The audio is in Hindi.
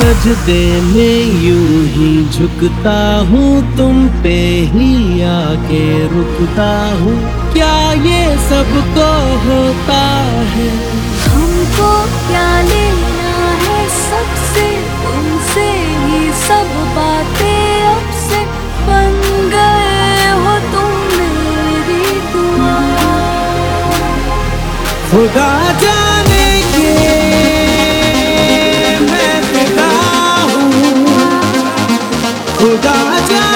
सजदे में यूं ही झुकता हूँ, तुम पे ही आके रुकता हूँ। क्या ये सबको होता है? हमको क्या लेना है सबसे, तुमसे ही सब बातें अब से बन गए हो तुम मेरी दुआ। खुदा जाने के मैं फिदा हूँ, खुदा जाने